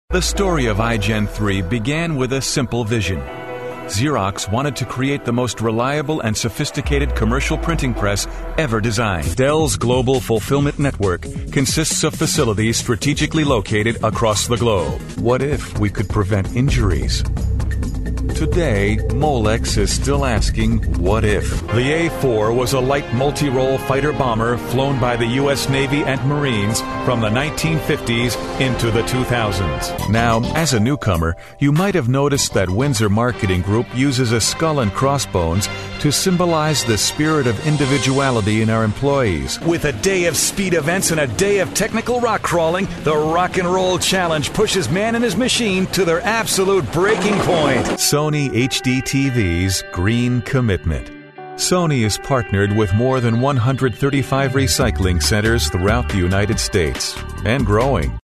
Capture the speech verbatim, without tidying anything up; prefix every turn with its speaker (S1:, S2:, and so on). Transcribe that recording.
S1: The story of iGen three began with a simple vision. Xerox wanted to create the most reliable and sophisticated commercial printing press ever designed. Dell's global fulfillment network consists of facilities strategically located across the globe. What if we could prevent injuries? Today, Molex is still asking, what if? The A four was a light multi-role fighter bomber flown by the U S Navy and Marines from the nineteen fifties into the two thousands. Now, as a newcomer, you might have noticed that Windsor Marketing Group uses a skull and crossbones to symbolize the spirit of individuality in our employees. With a day of speed events and a day of technical rock crawling, the Rock and Roll Challenge pushes man and his machine to their absolute breaking point. Sony H D T V's Green Commitment. Sony is partnered with more than one hundred thirty-five recycling centers throughout the United States and growing.